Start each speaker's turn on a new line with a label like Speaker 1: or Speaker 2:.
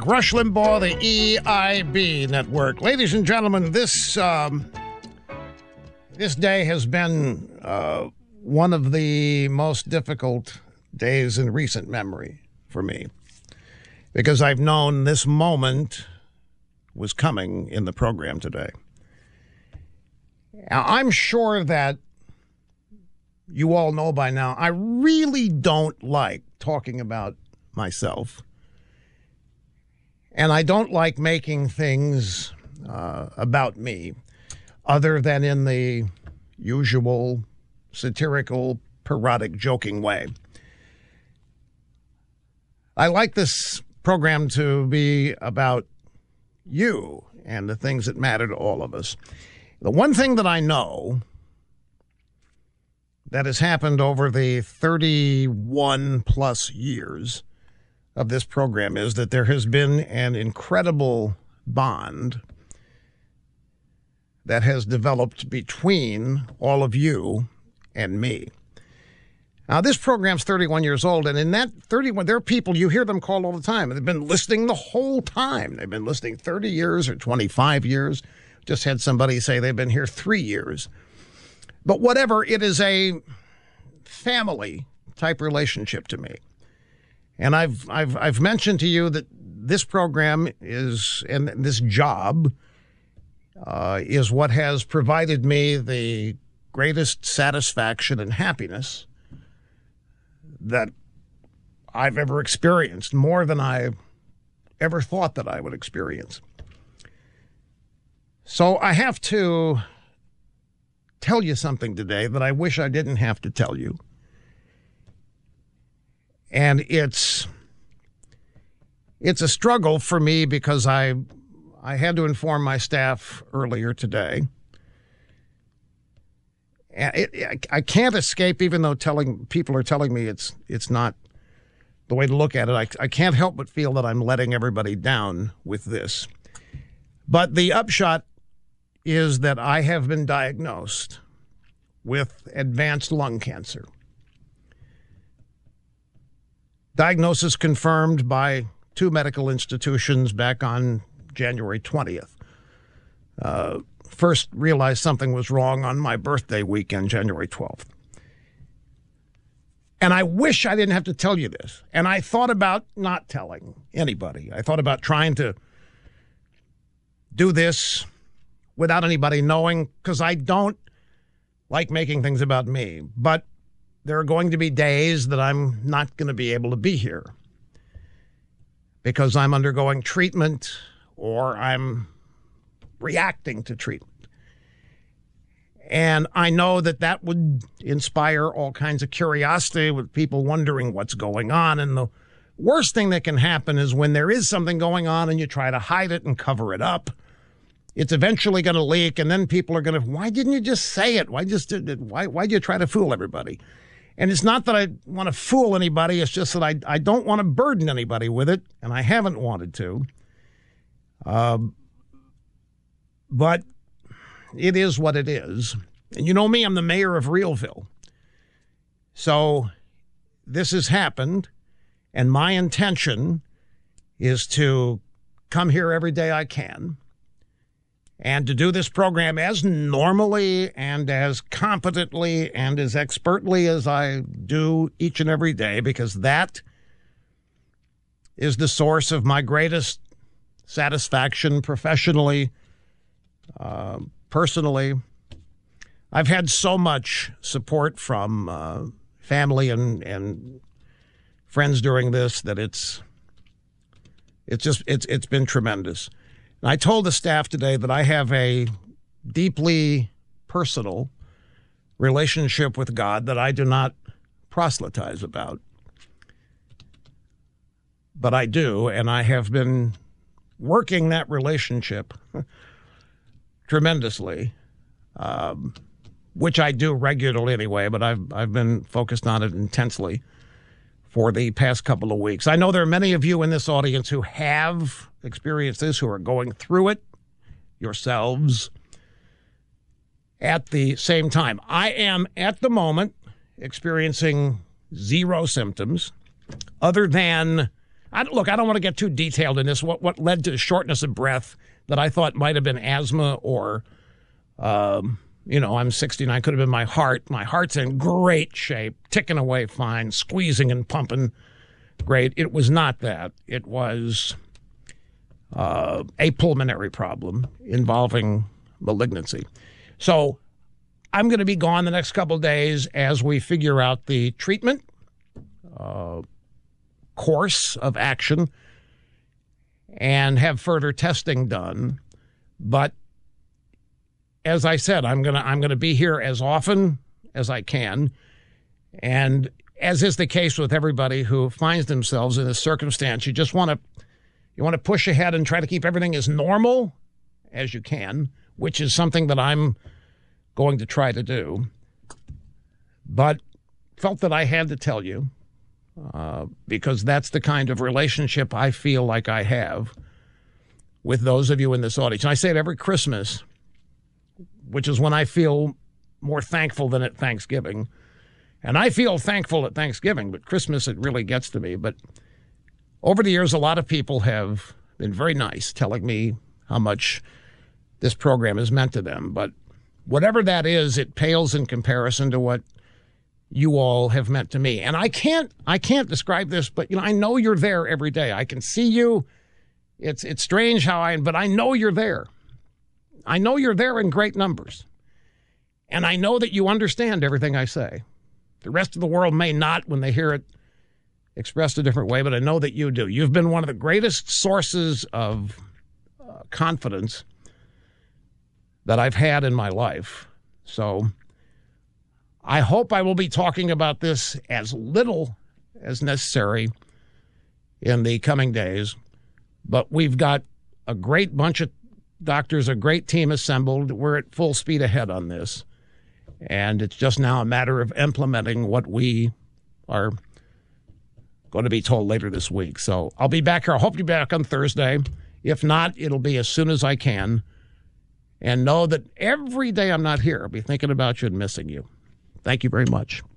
Speaker 1: Rush Limbaugh, the EIB Network. Ladies and gentlemen, this day has been one of the most difficult days in recent memory for me, because I've known this moment was coming in the program today. Now, I'm sure that you all know by now, I really don't like talking about myself. And I don't like making things about me other than in the usual satirical, parodic, joking way. I like this program to be about you and the things that matter to all of us. The one thing that I know that has happened over the 31 plus years of this program is that there has been an incredible bond that has developed between all of you and me. Now, this program's 31 years old, and in that 31, there are people, you hear them call all the time. They've been listening the whole time. They've been listening 30 years or 25 years. Just had somebody say they've been here 3 years. But whatever, it is a family-type relationship to me. And I've mentioned to you that this program is, and this job is what has provided me the greatest satisfaction and happiness that I've ever experienced, more than I ever thought that I would experience. So I have to tell you something today that I wish I didn't have to tell you. And it's a struggle for me because I had to inform my staff earlier today. And I can't escape, even though people are telling me it's not the way to look at it. I can't help but feel that I'm letting everybody down with this. But the upshot is that I have been diagnosed with advanced lung cancer. Diagnosis confirmed by 2 medical institutions back on January 20th. First realized something was wrong on my birthday weekend, January 12th. And I wish I didn't have to tell you this. And I thought about not telling anybody. I thought about trying to do this without anybody knowing, because I don't like making things about me. But there are going to be days that I'm not going to be able to be here because I'm undergoing treatment or I'm reacting to treatment. And I know that that would inspire all kinds of curiosity with people wondering what's going on. And the worst thing that can happen is when there is something going on and you try to hide it and cover it up, it's eventually going to leak. And then people are going to, why didn't you just say it? Why'd you try to fool everybody? And it's not that I want to fool anybody. It's just that I don't want to burden anybody with it, and I haven't wanted to. But it is what it is. And you know me, I'm the mayor of Realville. So this has happened, and my intention is to come here every day I can and to do this program as normally and as competently and as expertly as I do each and every day, because that is the source of my greatest satisfaction professionally, personally. I've had so much support from family and friends during this that it's been tremendous. And I told the staff today that I have a deeply personal relationship with God that I do not proselytize about. But I do, and I have been working that relationship tremendously, which I do regularly anyway, but I've been focused on it intensely for the past couple of weeks. I know there are many of you in this audience who have experienced this, who are going through it yourselves at the same time. I am, at the moment, experiencing zero symptoms other than Look, I don't want to get too detailed in this. What led to shortness of breath that I thought might have been asthma or, I'm 69, could have been my heart. My heart's in great shape, ticking away fine, squeezing and pumping great. It was not that. It was a pulmonary problem involving malignancy. So I'm going to be gone the next couple of days as we figure out the treatment course of action and have further testing done. But as I said, I'm gonna be here as often as I can, and as is the case with everybody who finds themselves in this circumstance, you just want to push ahead and try to keep everything as normal as you can, which is something that I'm going to try to do. But felt that I had to tell you. Because that's the kind of relationship I feel like I have with those of you in this audience. And I say it every Christmas, which is when I feel more thankful than at Thanksgiving. And I feel thankful at Thanksgiving, but Christmas, it really gets to me. But over the years, a lot of people have been very nice, telling me how much this program has meant to them. But whatever that is, it pales in comparison to what you all have meant to me. And I can't describe this, but I know you're there every day. I can see you. It's strange but I know you're there. I know you're there in great numbers. And I know that you understand everything I say. The rest of the world may not when they hear it expressed a different way, but I know that you do. You've been one of the greatest sources of confidence that I've had in my life. So I hope I will be talking about this as little as necessary in the coming days, but we've got a great bunch of doctors, a great team assembled. We're at full speed ahead on this, and it's just now a matter of implementing what we are going to be told later this week. So I'll be back here. I hope to be back on Thursday. If not, it'll be as soon as I can. And know that every day I'm not here, I'll be thinking about you and missing you. Thank you very much.